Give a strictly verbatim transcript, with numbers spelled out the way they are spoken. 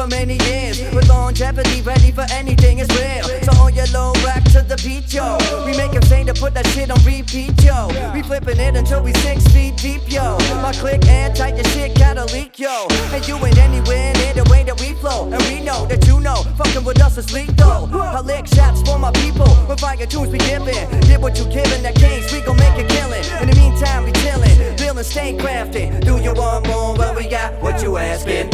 many years. With longevity, ready for anything, it's real. So on your low rack to the beat, yo. We make him say to put that shit on repeat, yo. We flipping it until we six feet deep, yo. My click airtight, the shit gotta leak, yo. And you ain't anywhere near the way that we flow. And we know that you know, fucking with us is lethal. I lick shots for my people, with fire tunes we giving. Get what you giving, that kings, we gon' make it killin'. In the meantime, we chillin', building, stay crafting. Do you want more? Well, we got what you asking.